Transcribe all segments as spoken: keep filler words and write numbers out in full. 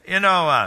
You know, uh,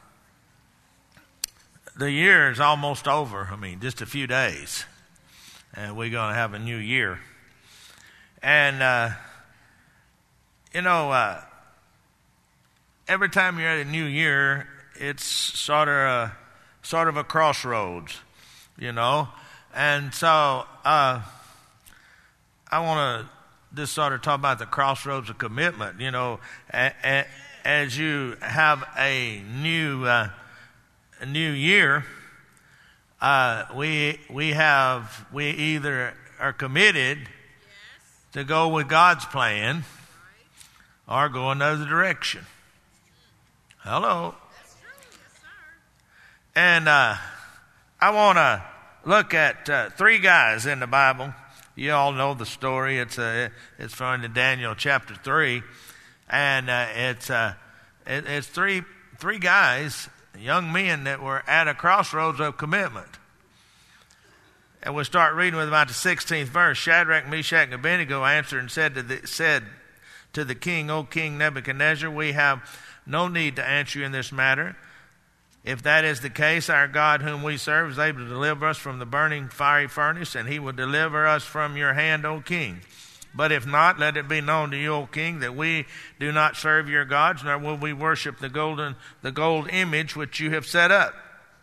the year is almost over. I mean, just a few days. And we're going to have a new year. And, uh, you know, uh, every time you're at a new year, it's sort of a, sort of a crossroads, you know. And so uh, I want to just sort of talk about the crossroads of commitment, you know. A, a, as you have a new uh, a new year, uh, we we have we either are committed yes. to go with God's plan, right. or go another direction. Hello. That's true. Yes, sir. And uh, I want to look at uh, three guys in the Bible. You all know the story. It's uh, it's from Daniel chapter three. And uh, it's uh, it, it's three three guys, young men that were at a crossroads of commitment. And we'll start reading with about the sixteenth verse. Shadrach, Meshach, and Abednego answered and said to the said to the king, O King Nebuchadnezzar, we have no need to answer you in this matter. If that is the case, our God whom we serve is able to deliver us from the burning fiery furnace, and he will deliver us from your hand, O king. But if not, let it be known to you, O king, that we do not serve your gods, nor will we worship the golden, the gold image which you have set up.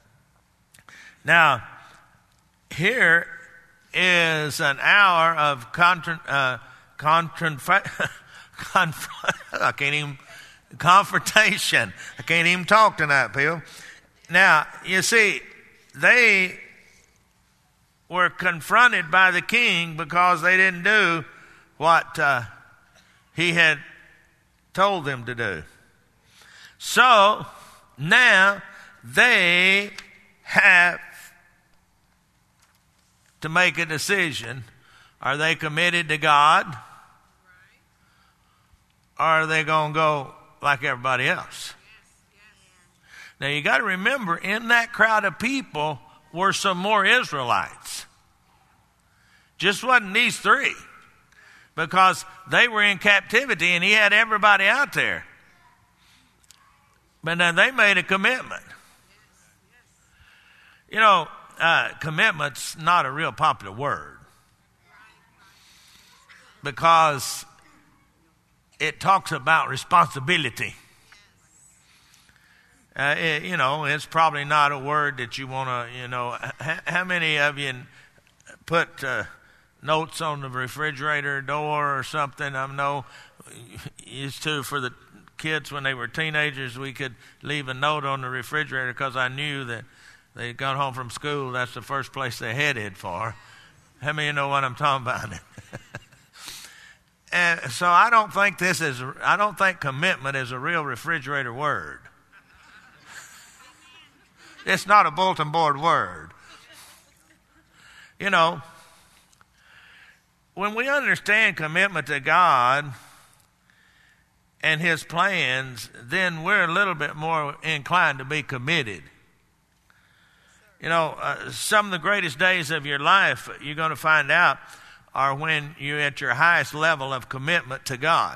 Now, here is an hour of contra, uh, contra, conf, I can't even, confrontation. I can't even talk tonight, people. Now, you see, they were confronted by the king because they didn't do what uh, he had told them to do. So now they have to make a decision. Are they committed to God? Or are they going to go like everybody else? Now you got to remember, in that crowd of people were some more Israelites. Just wasn't these three. Because they were in captivity and he had everybody out there. But then they made a commitment. You know, uh, commitment's not a real popular word. Because it talks about responsibility. Uh, it, you know, it's probably not a word that you want to, you know, h- how many of you put uh, notes on the refrigerator door or something? I know used to for the kids when they were teenagers, we could leave a note on the refrigerator because I knew that they got home from school, that's the first place they headed for. How many of you know what I'm talking about? And so I don't think this is, I don't think commitment is a real refrigerator word. It's not a bulletin board word. You know, when we understand commitment to God and his plans, then we're a little bit more inclined to be committed. You know, uh, some of the greatest days of your life, you're going to find out, are when you're at your highest level of commitment to God.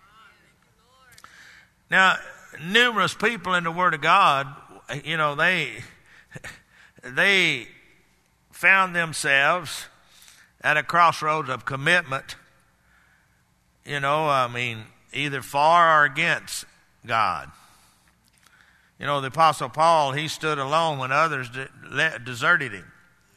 Now, numerous people in the Word of God, you know, they they found themselves at a crossroads of commitment. You know, I mean, either for or against God. You know, the Apostle Paul, he stood alone when others de- deserted him.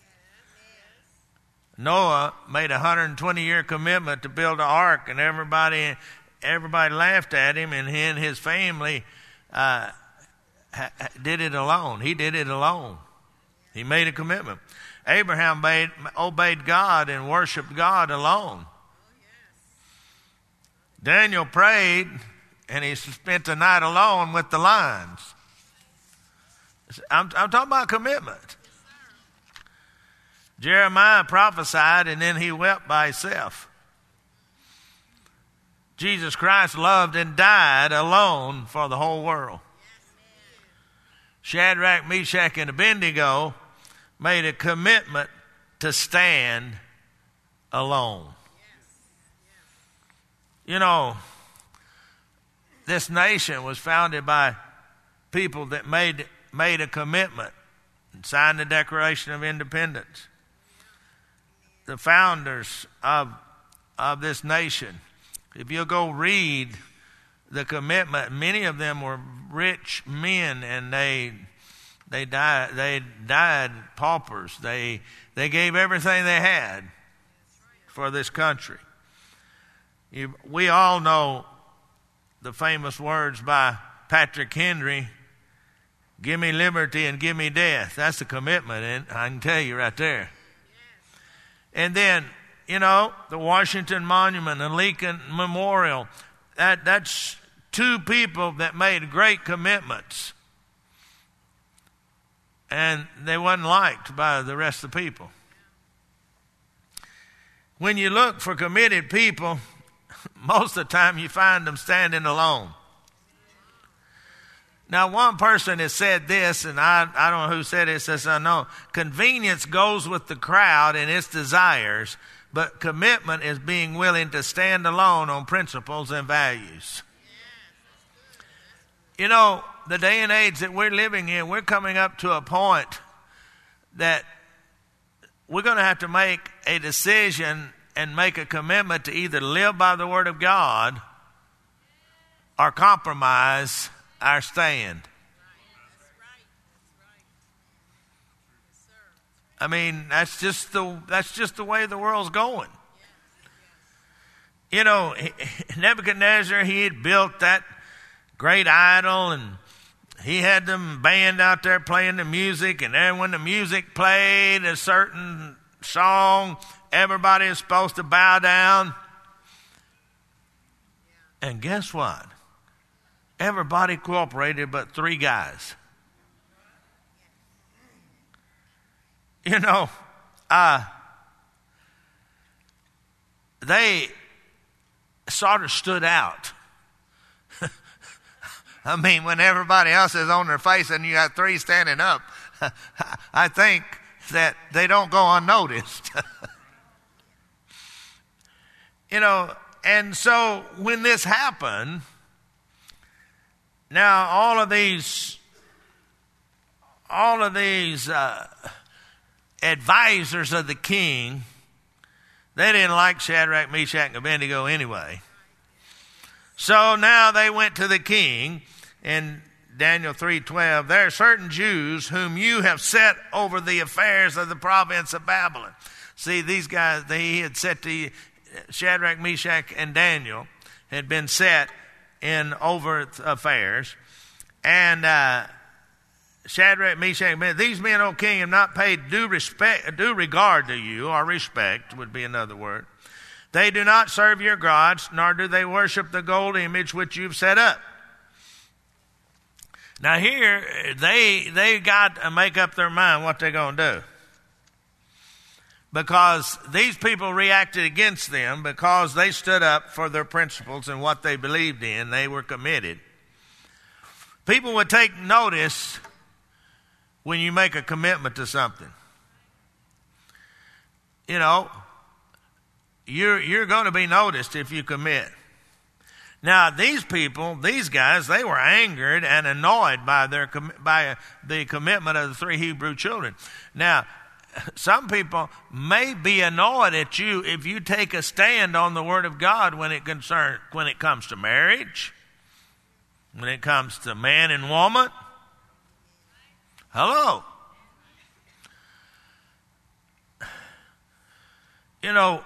Noah made a one hundred twenty year commitment to build an ark, and everybody everybody laughed at him, and he and his family uh, ha- did it alone. He did it alone. He made a commitment. Abraham obeyed, obeyed God and worshiped God alone. Daniel prayed, and he spent the night alone with the lions. I'm, I'm talking about commitment. Jeremiah prophesied, and then he wept by himself. Jesus Christ loved and died alone for the whole world. Shadrach, Meshach, and Abednego made a commitment to stand alone. You know, this nation was founded by people that made made a commitment and signed the Declaration of Independence. The founders of of this nation. If you'll go read the commitment, many of them were rich men, and they they died they died paupers. They they gave everything they had for this country. You, we all know the famous words by Patrick Henry, "Give me liberty and give me death." That's a commitment, and I can tell you right there. And then, you know, the Washington Monument, the Lincoln Memorial, that, that's two people that made great commitments. And they wasn't liked by the rest of the people. When you look for committed people, most of the time you find them standing alone. Now, one person has said this, and I, I don't know who said it, says I know. Convenience goes with the crowd and its desires, but commitment is being willing to stand alone on principles and values. You know, the day and age that we're living in, we're coming up to a point that we're going to have to make a decision and make a commitment to either live by the Word of God or compromise our stand. I mean, that's just the that's just the way the world's going. You know, Nebuchadnezzar, he had built that great idol, and he had them band out there playing the music, and then when the music played a certain song, everybody is supposed to bow down. And guess what? Everybody cooperated but three guys. You know, uh, they sort of stood out. I mean, when everybody else is on their face and you got three standing up, I think that they don't go unnoticed. You know, and so when this happened, now all of these, all of these uh, advisors of the king, they didn't like Shadrach, Meshach, and Abednego anyway. So now they went to the king in Daniel three twelve. There are certain Jews whom you have set over the affairs of the province of Babylon. See, these guys, they had set the Shadrach, Meshach, and Daniel had been set in over affairs. And uh, Shadrach, Meshach, these men, O king, have not paid due respect, due regard to you, or respect would be another word. They do not serve your gods, nor do they worship the gold image which you've set up. Now here, they they got to make up their mind what they're going to do. Because these people reacted against them because they stood up for their principles and what they believed in. They were committed. People would take notice when you make a commitment to something. You know, you're, you're going to be noticed if you commit. Now, these people, these guys, they were angered and annoyed by their by the commitment of the three Hebrew children. Now, some people may be annoyed at you if you take a stand on the Word of God when it concern, when it comes to marriage, when it comes to man and woman. Hello. You know,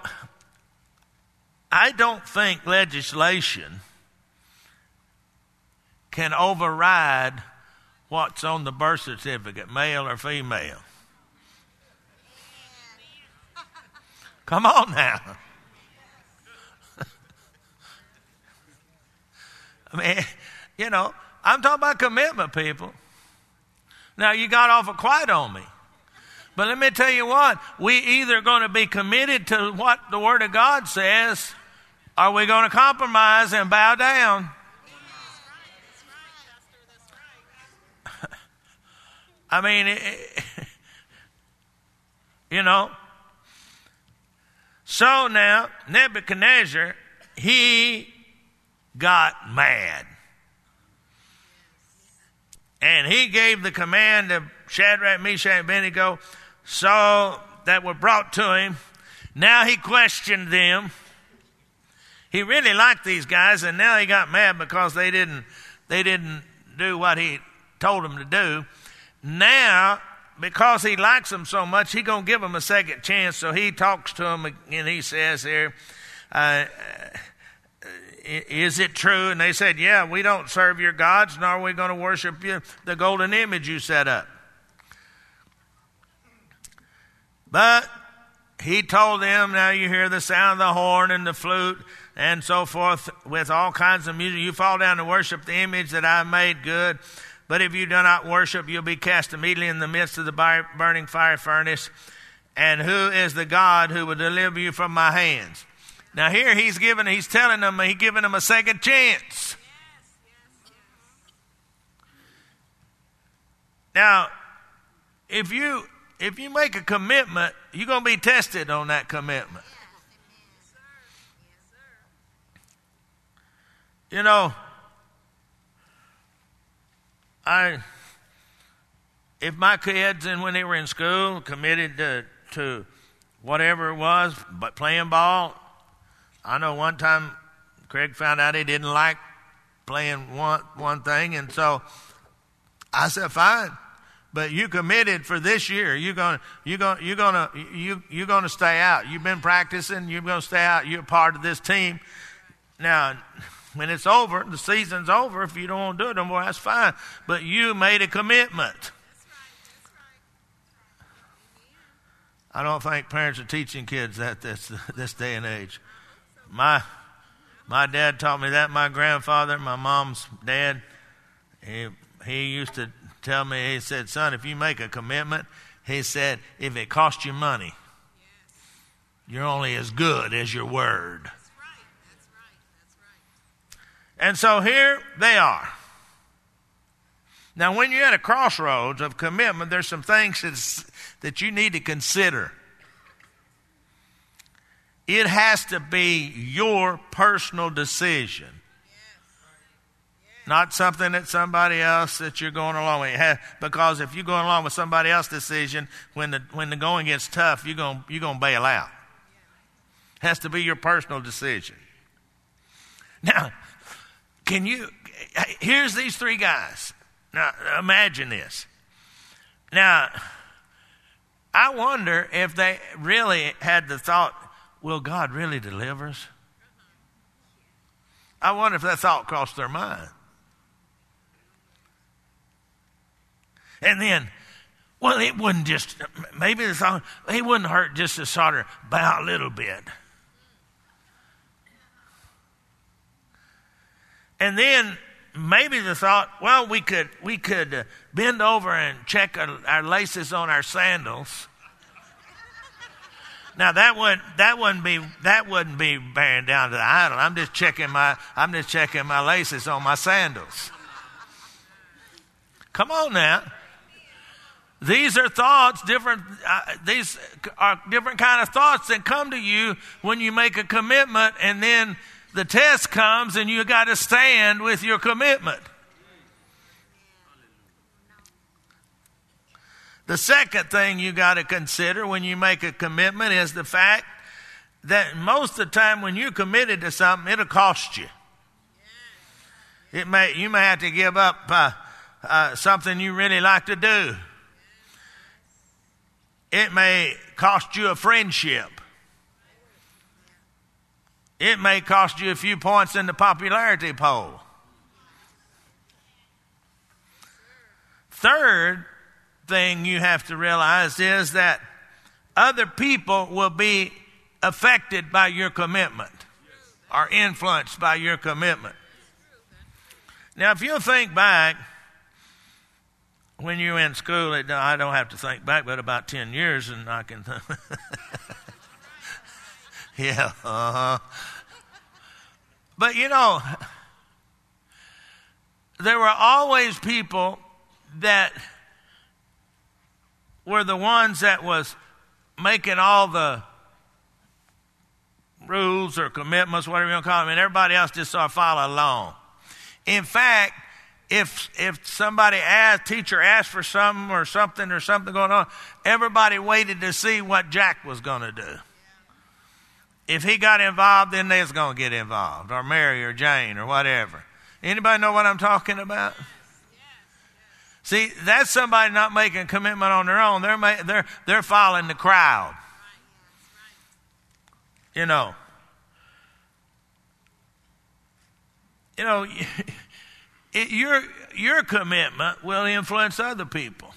I don't think legislation can override what's on the birth certificate, male or female. Come on now. I mean, you know, I'm talking about commitment, people. Now, you got awful quiet on me. But let me tell you what, we either going to be committed to what the Word of God says, or we're going to compromise and bow down. I mean, it, it, you know. So now, Nebuchadnezzar, he got mad. And he gave the command to Shadrach, Meshach, and Abednego, so that were brought to him. Now he questioned them. He really liked these guys, and now he got mad because they didn't they didn't do what he told them to do. Now, because he likes them so much, he's going to give them a second chance. So he talks to them, and he says here, uh, is it true? And they said, yeah, we don't serve your gods, nor are we going to worship you, the golden image you set up. But he told them, now you hear the sound of the horn and the flute and so forth with all kinds of music. You fall down to worship the image that I made, good. But if you do not worship, you'll be cast immediately in the midst of the burning fire furnace. And who is the God who will deliver you from my hands? Now here he's giving, he's telling them, he's giving them a second chance. Now, if you if you make a commitment, you're going to be tested on that commitment. You know, I if my kids and when they were in school committed to, to whatever it was, but playing ball, I know one time Craig found out he didn't like playing one one thing, and so I said, "Fine, but you committed for this year. You're gonna you're gonna you're gonna you you're gonna stay out. You've been practicing. You're gonna stay out. You're part of this team now." When it's over, the season's over, if you don't want to do it no more, that's fine. But you made a commitment. That's right, that's right. I don't think parents are teaching kids that this, this day and age. My my dad taught me that. My grandfather, my mom's dad, he, he used to tell me, he said, son, if you make a commitment, he said, if it costs you money, you're only as good as your word. And so here they are. Now, when you're at a crossroads of commitment, there's some things that's, that you need to consider. It has to be your personal decision, not something that somebody else that you're going along with. Because if you're going along with somebody else's decision, when the when the going gets tough, you're going you're going to bail out. It has to be your personal decision. Now, can you, here's these three guys. Now, imagine this. Now, I wonder if they really had the thought, will God really deliver us? I wonder if that thought crossed their mind. And then, well, it wouldn't just, maybe the thought, it wouldn't hurt just to sort of bow a little bit. And then maybe the thought, well, we could we could uh, bend over and check our, our laces on our sandals. Now that wouldn't that wouldn't be that wouldn't be bearing down to the idol. I'm just checking my I'm just checking my laces on my sandals. Come on now. These are thoughts different. Uh, these are different kind of thoughts that come to you when you make a commitment, and then the test comes and you got to stand with your commitment. The second thing you got to consider when you make a commitment is the fact that most of the time when you're committed to something, it'll cost you. It may you may have to give up uh, uh, something you really like to do. It may cost you a friendship. It may cost you a few points in the popularity poll. Third thing you have to realize is that other people will be affected by your commitment or influenced by your commitment. Now, if you think back, when you were in school, I don't have to think back, but about ten years, and I can... Yeah, uh-huh. But you know, there were always people that were the ones that was making all the rules or commitments, whatever you want to call them, and everybody else just sort of followed along. In fact, if if somebody asked, teacher asked for something or something or something going on, everybody waited to see what Jack was going to do. If he got involved, then they was going to get involved, or Mary or Jane or whatever. Anybody know what I'm talking about? See, that's somebody not making a commitment on their own. They're ma- they're they're following the crowd. You know. You know, it, your your commitment will influence other people.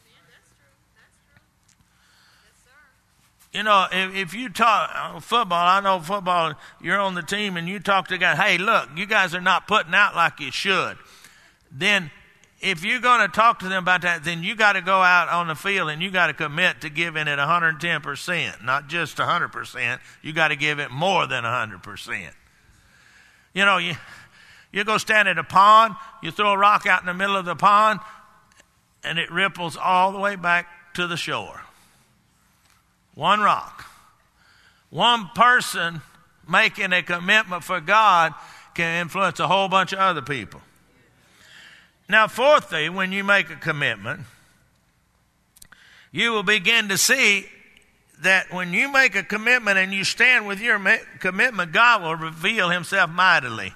You know, if, if you talk football, I know football, you're on the team and you talk to a guy, hey, look, you guys are not putting out like you should. Then if you're going to talk to them about that, then you got to go out on the field and you got to commit to giving it one hundred ten percent, not just one hundred percent. You got to give it more than one hundred percent. You know, you, you go stand at a pond, you throw a rock out in the middle of the pond, and it ripples all the way back to the shore. One rock. One person making a commitment for God can influence a whole bunch of other people. Now, fourthly, when you make a commitment, you will begin to see that when you make a commitment and you stand with your commitment, God will reveal himself mightily.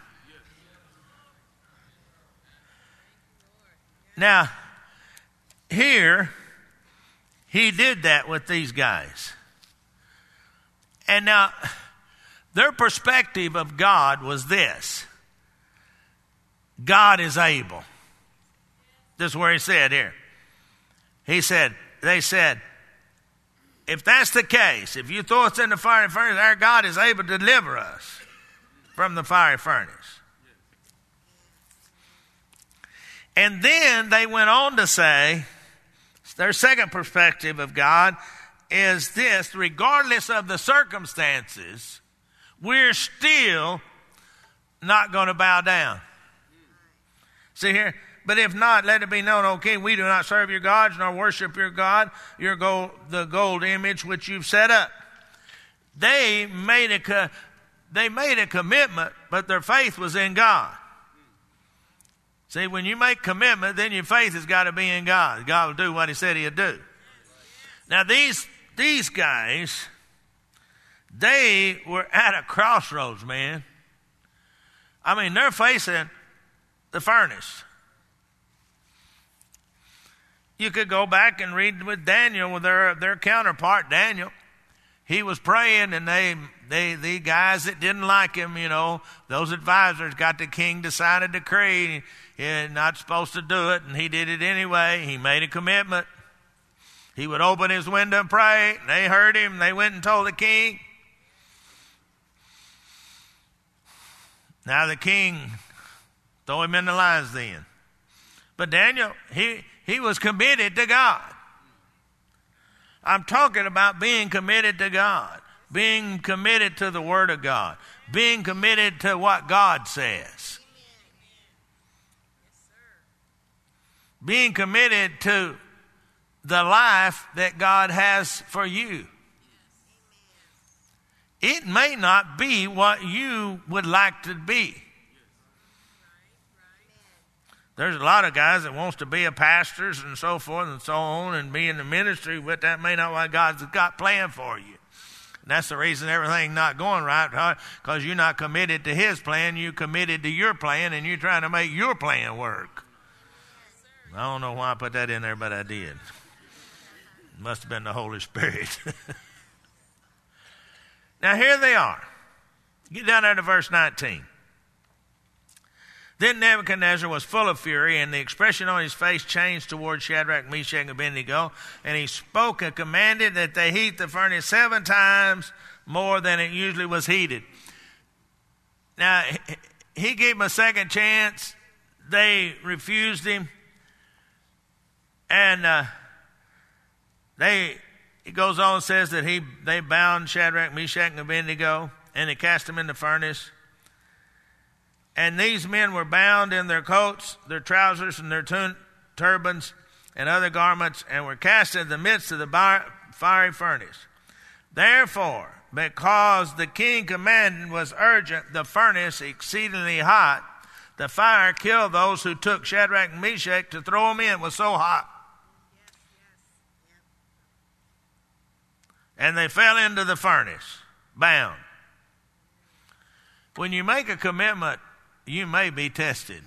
Now, here, he did that with these guys. And now, their perspective of God was this. God is able. This is where he said here. He said, they said, if that's the case, if you throw us in the fiery furnace, our God is able to deliver us from the fiery furnace. And then they went on to say, their second perspective of God is this: regardless of the circumstances, we're still not going to bow down. See here? But if not, let it be known, O king, we do not serve your gods nor worship your God, your gold, the gold image which you've set up. They made a co- they made a commitment, but their faith was in God. See, when you make commitment, then your faith has got to be in God. God will do what he said he'd do. Now, these these guys, they were at a crossroads, man. I mean, they're facing the furnace. You could go back and read with Daniel, with their, their counterpart, Daniel. He was praying, and they, they, the guys that didn't like him, you know, those advisors got the king to sign a decree. He's not supposed to do it, and he did it anyway. He made a commitment. He would open his window and pray, and they heard him. They went and told the king. Now the king throw him in the lions then. But Daniel, he, he was committed to God. I'm talking about being committed to God, being committed to the Word of God, being committed to what God says, being committed to the life that God has for you. It may not be what you would like to be. There's a lot of guys that wants to be a pastors and so forth and so on and be in the ministry, but that may not be what God's got planned for you. And that's the reason everything's not going right, because you're not committed to his plan. You're committed to your plan, and you're trying to make your plan work. I don't know why I put that in there, but I did. It must have been the Holy Spirit. Now, here they are. Get down there to verse nineteen. Then Nebuchadnezzar was full of fury, and the expression on his face changed toward Shadrach, Meshach, and Abednego. And he spoke and commanded that they heat the furnace seven times more than it usually was heated. Now, he gave them a second chance. They refused him. And uh, they, he goes on and says that he they bound Shadrach, Meshach, and Abednego, and they cast them in the furnace. And these men were bound in their coats, their trousers, and their tun- turbans, and other garments, and were cast in the midst of the bar- fiery furnace. Therefore, because the king commanded was urgent, the furnace exceedingly hot, the fire killed those who took Shadrach and Meshach to throw them in. It was so hot. And they fell into the furnace, bound. When you make a commitment, you may be tested.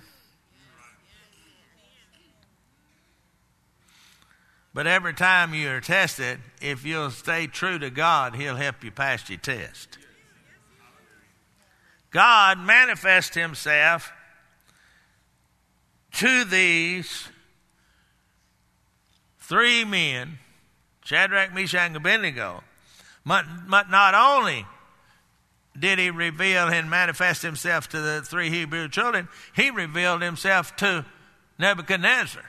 But every time you are tested, if you'll stay true to God, He'll help you pass your test. God manifests Himself to these three men, Shadrach, Meshach, and Abednego. But not only did He reveal and manifest Himself to the three Hebrew children, He revealed Himself to Nebuchadnezzar.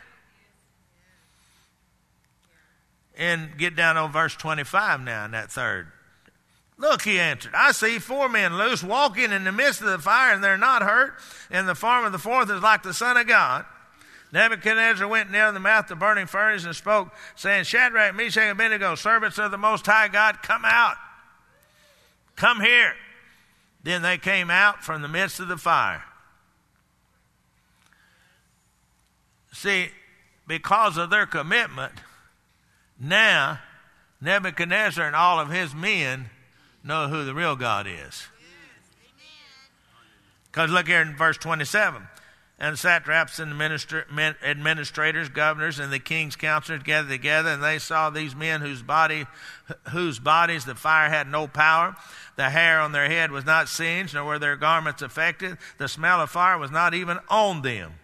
And get down on verse twenty-five now in that third. Look, he answered, I see four men loose walking in the midst of the fire, and they're not hurt, and the form of the fourth is like the Son of God. Nebuchadnezzar went near the mouth of the burning furnace and spoke, saying, Shadrach, Meshach, and Abednego, servants of the Most High God, come out. Come here. Then they came out from the midst of the fire. See, because of their commitment, now Nebuchadnezzar and all of his men know who the real God is. Because look here in verse twenty-seven. And the satraps and the administrators, governors, and the king's counselors gathered together, and they saw these men whose body, whose bodies the fire had no power. The hair on their head was not singed, nor were their garments affected. The smell of fire was not even on them.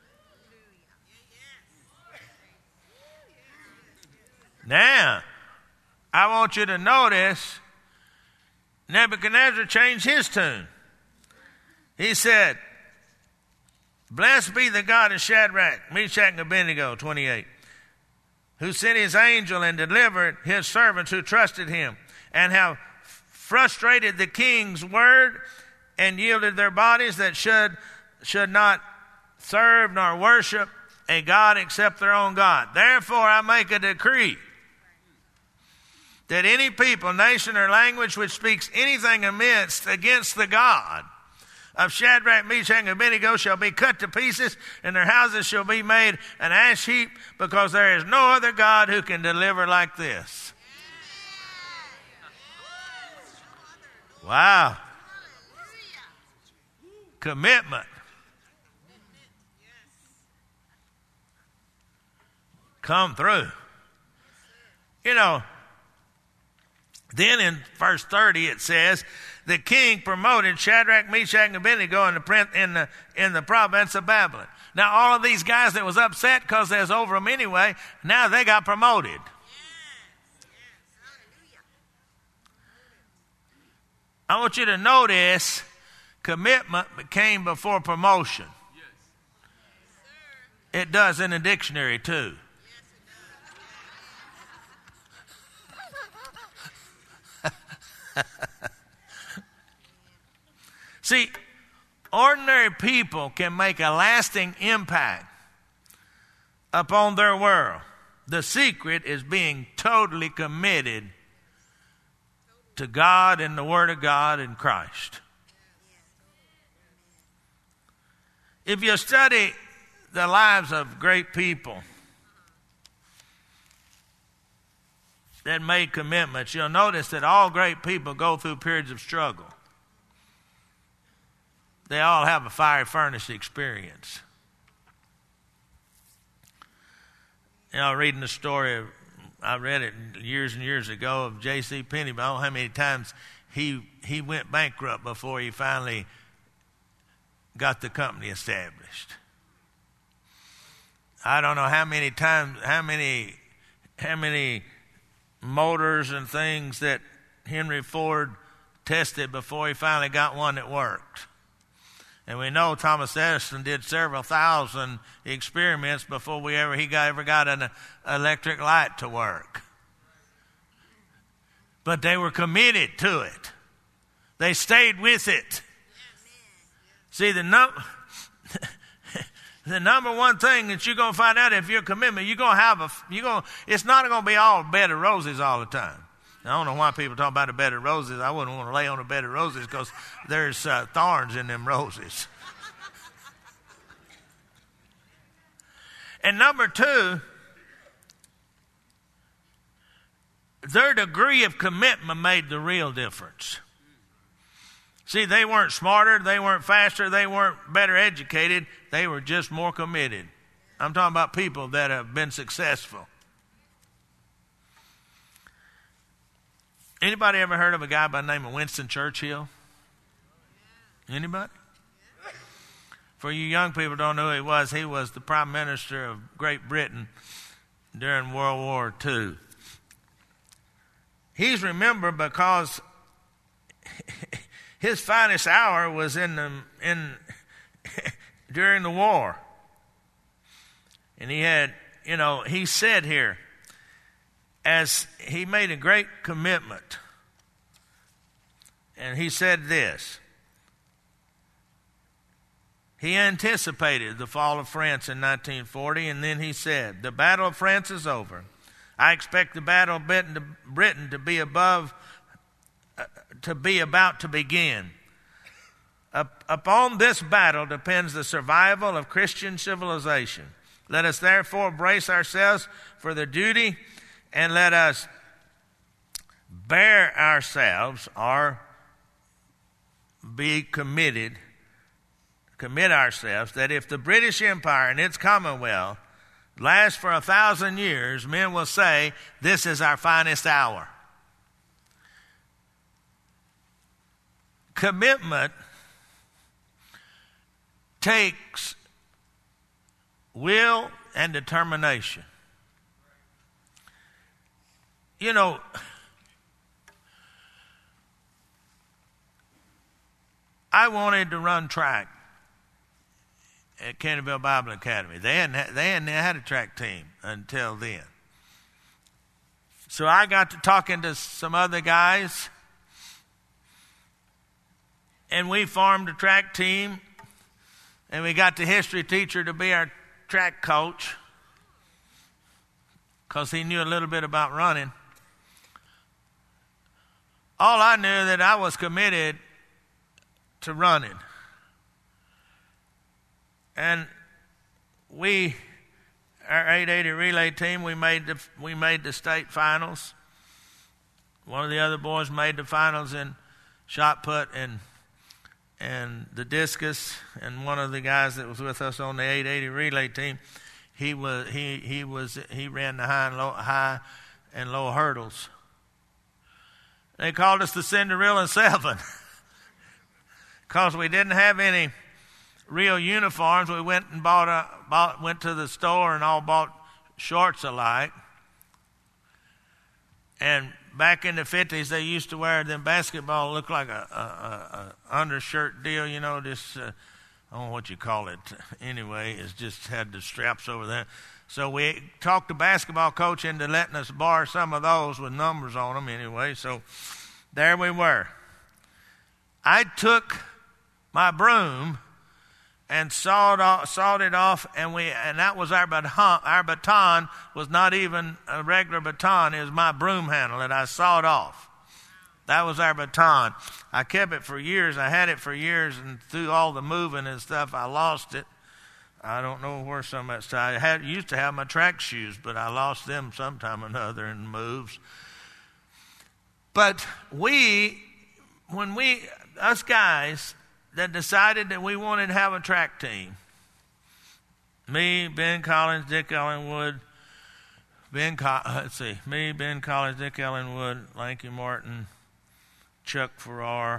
Now, I want you to notice Nebuchadnezzar changed his tune. He said, Blessed be the God of Shadrach, Meshach, and Abednego, twenty-eight, who sent his angel and delivered his servants who trusted him, and have frustrated the king's word and yielded their bodies that should, should not serve nor worship a God except their own God. Therefore I make a decree that any people, nation, or language which speaks anything amiss against the God of Shadrach, Meshach, and Abednego shall be cut to pieces, and their houses shall be made an ash heap, because there is no other God who can deliver like this. Wow. Commitment. Come through. You know, then in verse thirty it says, the king promoted Shadrach, Meshach, and Abednego in the, in the, in the province of Babylon. Now, all of these guys that was upset because they was over them anyway, now they got promoted. Yes. Yes. I want you to notice commitment came before promotion. Yes. It does in the dictionary too. See, ordinary people can make a lasting impact upon their world. The secret is being totally committed to God and the Word of God and Christ. If you study the lives of great people that made commitments, you'll notice that all great people go through periods of struggle. They all have a fiery furnace experience. You know, reading the story of, I read it years and years ago, of J C Penney, but I don't know how many times he he went bankrupt before he finally got the company established. I don't know how many times, how many, how many motors and things that Henry Ford tested before he finally got one that worked. And we know Thomas Edison did several thousand experiments before we ever he got, ever got an electric light to work. But they were committed to it. They stayed with it. See, the num- the number one thing that you're going to find out if you're commitment, you're going to have a, you're going, it's not going to be all bed of roses all the time. I don't know why people talk about a bed of roses. I wouldn't want to lay on a bed of roses because there's uh, thorns in them roses. And number two, their degree of commitment made the real difference. See, they weren't smarter, they weren't faster, they weren't better educated, they were just more committed. I'm talking about people that have been successful. Anybody ever heard of a guy by the name of Winston Churchill? Anybody? For you young people who don't know who he was, he was the Prime Minister of Great Britain during World War Two. He's remembered because his finest hour was in the in during the war. And he had, you know, he said here, as he made a great commitment, and he said this. He anticipated the fall of France in nineteen forty, and then he said, "The Battle of France is over. I expect the Battle of Britain to, Britain to be above, uh, to be about to begin. Up, upon this battle depends the survival of Christian civilization. Let us therefore brace ourselves for the duty, and let us bear ourselves or be committed, commit ourselves that if the British Empire and its Commonwealth last for a thousand years, men will say, this is our finest hour." Commitment takes will and determination. You know, I wanted to run track at Canterville Bible Academy. They hadn't, they hadn't had a track team until then. So I got to talking to some other guys, and we formed a track team, and we got the history teacher to be our track coach because he knew a little bit about running. All I knew that I was committed to running. And we, our eight eighty relay team, we made the we made the state finals. One of the other boys made the finals in shot put and and the discus. And one of the guys that was with us on the eight eighty relay team, he was he he was he ran the high and low high and low hurdles. They called us the Cinderella Seven because we didn't have any real uniforms. We went and bought a bought, went to the store and all bought shorts alike. And back in the fifties, they used to wear them basketball look like a, a, a, a undershirt deal, you know, this uh, I don't know what you call it. Anyway, it's just had the straps over there. So we talked the basketball coach into letting us borrow some of those with numbers on them anyway. So there we were. I took my broom and sawed, off, sawed it off, and we and that was our baton. Our baton was not even a regular baton. It was my broom handle that I sawed off. That was our baton. I kept it for years. I had it for years, and through all the moving and stuff, I lost it. I don't know where some of that stuff. I had, used to have my track shoes, but I lost them sometime or another in moves. But we, when we, us guys, that decided that we wanted to have a track team. Me, Ben Collins, Dick Ellenwood, Ben, Co- let's see, me, Ben Collins, Dick Ellenwood, Lanky Martin, Chuck Farrar,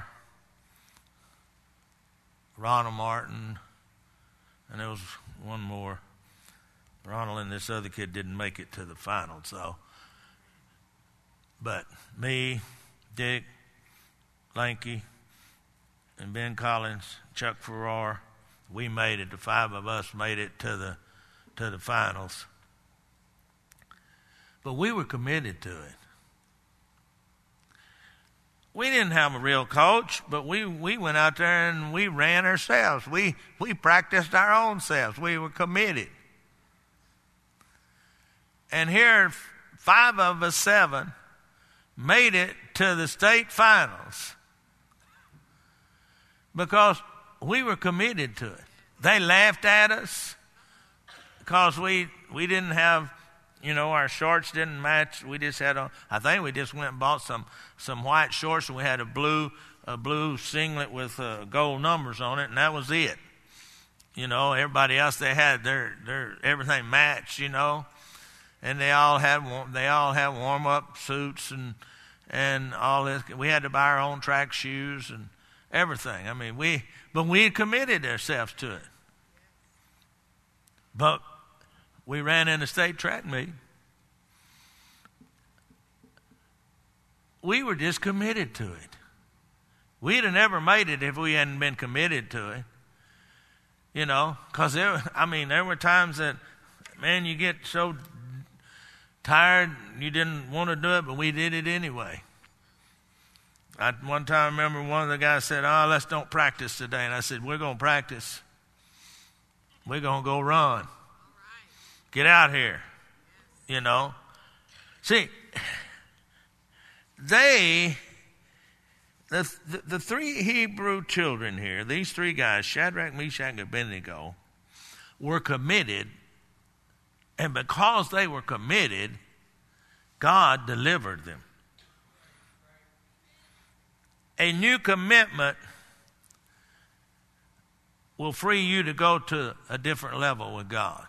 Ronald Martin, and there was one more. Ronald and this other kid didn't make it to the final, so. But me, Dick, Lanky, and Ben Collins, Chuck Farrar, we made it. The five of us made it to the to the finals. But we were committed to it. We didn't have a real coach, but we, we went out there and we ran ourselves. We we practiced our own selves. We were committed. And here, five of us, seven, made it to the state finals. Because we were committed to it. They laughed at us because we we didn't have, you know, our shorts didn't match. We just had on, I think we just went and bought some, some white shorts, and we had a blue, a blue singlet with uh, gold numbers on it, and that was it. You know, everybody else, they had their, their, everything matched, you know, and they all had, they all had warm-up suits and, and all this. We had to buy our own track shoes and everything. I mean, we, but we committed ourselves to it. But we ran in a state track meet. We were just committed to it. We'd have never made it if we hadn't been committed to it. You know, because there, I mean, there were times that, man, you get so tired, you didn't want to do it, but we did it anyway. I, one time I remember one of the guys said, oh, let's don't practice today. And I said, we're going to practice. We're going to go run. Get out here, you know. See, they... The, the the three Hebrew children here, these three guys, Shadrach, Meshach, and Abednego, were committed. And because they were committed, God delivered them. A new commitment will free you to go to a different level with God.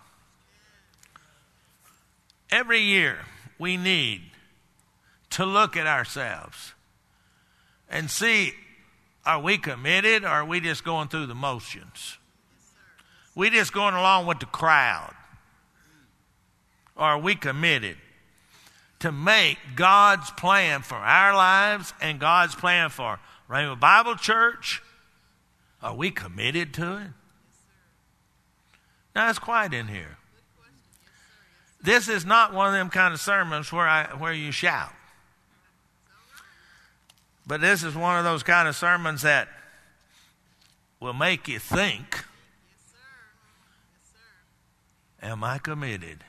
Every year, we need to look at ourselves and see, are we committed or are we just going through the motions? We just going along with the crowd? Or are we committed to make God's plan for our lives and God's plan for Rainbow Bible Church? Are we committed to it? Now it's quiet in here. This is not one of them kind of sermons where I where you shout. But this is one of those kind of sermons that will make you think, yes, sir. Yes, sir. Am I committed?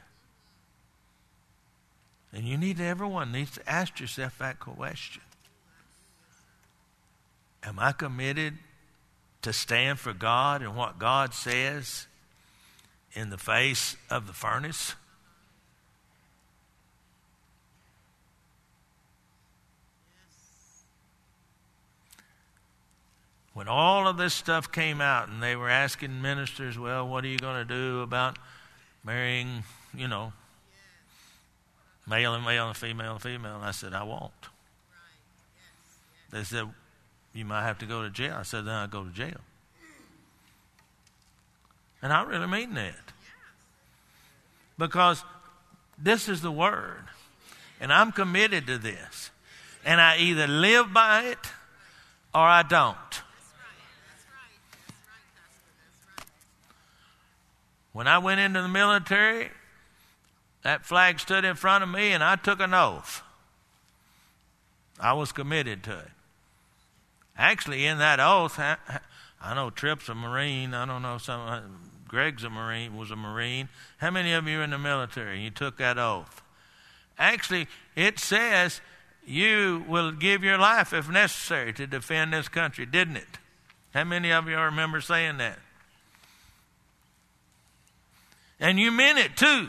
And you need, everyone needs to ask yourself that question. Am I committed to stand for God and what God says in the face of the furnace? When all of this stuff came out and they were asking ministers, well, what are you going to do about marrying, you know, male and male and female and female? And I said, I won't. They said, you might have to go to jail. I said, then I'll go to jail. And I really mean that. Because this is the word. And I'm committed to this. And I either live by it or I don't. When I went into the military, that flag stood in front of me and I took an oath. I was committed to it. Actually, in that oath, I, I know Tripp's a Marine. I don't know, some Greg's a Marine, was a Marine. How many of you are in the military? You took that oath. Actually, it says you will give your life if necessary to defend this country, didn't it? How many of you remember saying that? And you meant it too.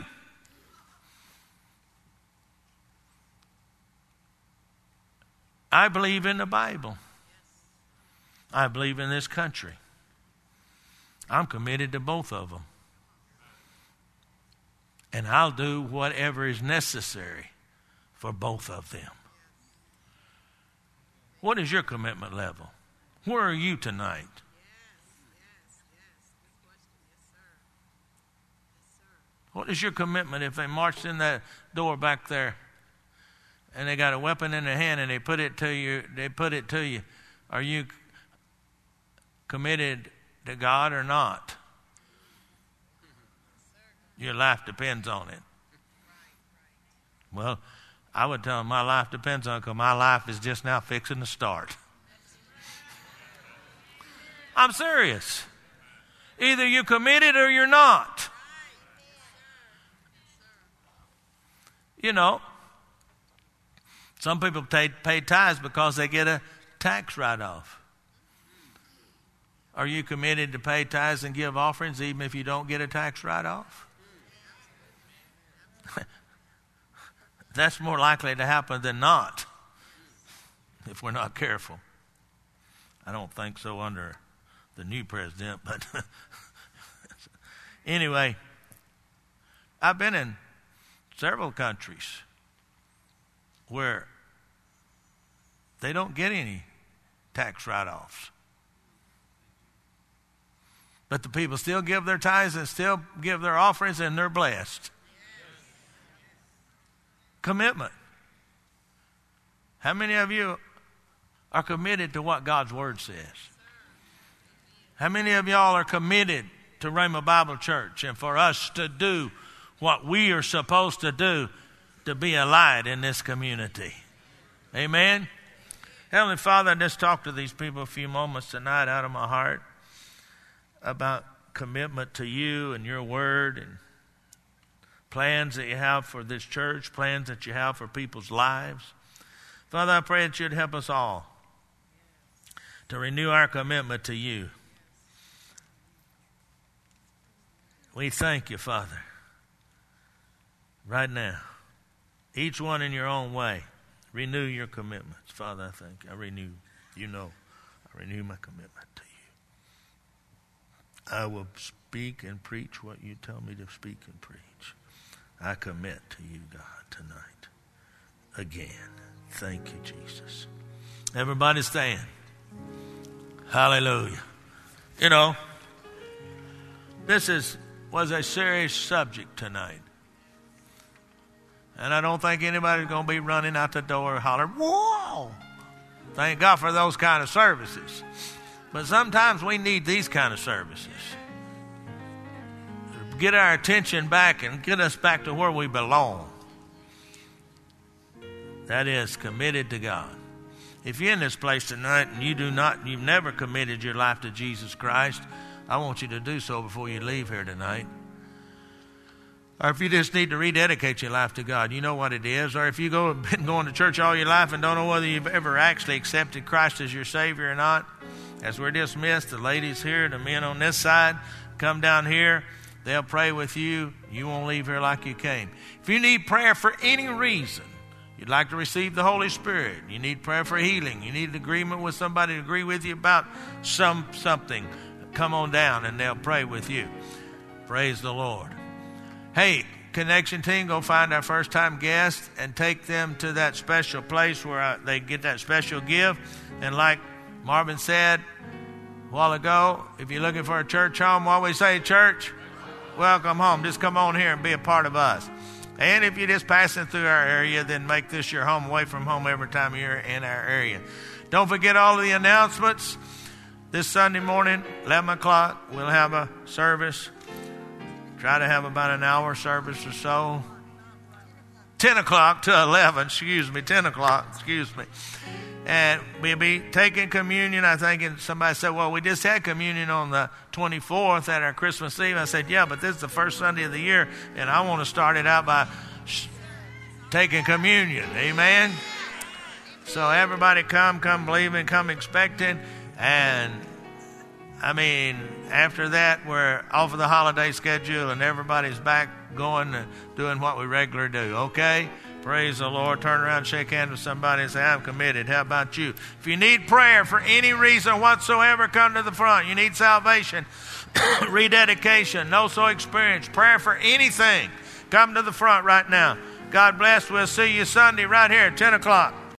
I believe in the Bible. I believe in this country. I'm committed to both of them. And I'll do whatever is necessary for both of them. What is your commitment level? Where are you tonight? What is your commitment if they marched in that door back there and they got a weapon in their hand and they put it to you, they put it to you, are you committed to God or not? Your life depends on it. Well, I would tell them my life depends on it because my life is just now fixing to start. I'm serious. Either you're committed or you're not. You know, some people pay, pay tithes because they get a tax write-off. Are you committed to pay tithes and give offerings even if you don't get a tax write-off? That's more likely to happen than not if we're not careful. I don't think so under the new president, but anyway, I've been in several countries where they don't get any tax write-offs. But the people still give their tithes and still give their offerings, and they're blessed. Commitment. How many of you are committed to what God's Word says? How many of y'all are committed to Rhema Bible Church and for us to do what we are supposed to do to be a light in this community? Amen? Heavenly Father, I just talked to these people a few moments tonight out of my heart about commitment to you and your Word and plans that you have for this church, plans that you have for people's lives. Father, I pray that you'd help us all to renew our commitment to you. We thank you, Father, right now. Each one in your own way. Renew your commitments. Father, I thank you. I renew, you know, I renew my commitment to you. I will speak and preach what you tell me to speak and preach. I commit to you, God, tonight. Again. Thank you, Jesus. Everybody stand. Hallelujah. You know, this is was a serious subject tonight. And I don't think anybody's going to be running out the door hollering, whoa! Thank God for those kind of services. But sometimes we need these kind of services. Get our attention back and get us back to where we belong. That is, committed to God. If you're in this place tonight and you do not, you've never committed your life to Jesus Christ, I want you to do so before you leave here tonight. Or if you just need to rededicate your life to God, you know what it is. Or if you've go, been going to church all your life and don't know whether you've ever actually accepted Christ as your Savior or not, as we're dismissed, the ladies here, the men on this side, come down here. They'll pray with you. You won't leave here like you came. If you need prayer for any reason, you'd like to receive the Holy Spirit, you need prayer for healing, you need an agreement with somebody to agree with you about some something, come on down and they'll pray with you. Praise the Lord. Hey, Connection Team, go find our first-time guests and take them to that special place where I, they get that special gift. And like Marvin said a while ago, if you're looking for a church home, what we say, church? Welcome home. Just come on here and be a part of us. And if you're just passing through our area, then make this your home away from home every time you're in our area. Don't forget all of the announcements. This Sunday morning, eleven o'clock, we'll have a service. Try to have about an hour service or so. ten o'clock to eleven, excuse me, ten o'clock, excuse me. And we'll be taking communion. I think somebody said, well, we just had communion on the twenty-fourth at our Christmas Eve. I said, yeah, but this is the first Sunday of the year, and I want to start it out by sh- taking communion. Amen? So everybody come, come believing, come expecting. And, I mean, after that, we're off of the holiday schedule, and everybody's back going and doing what we regularly do. Okay? Praise the Lord. Turn around and shake hands with somebody and say, I'm committed. How about you? If you need prayer for any reason whatsoever, come to the front. You need salvation, rededication, no so experience, prayer for anything, come to the front right now. God bless. We'll see you Sunday right here at ten o'clock.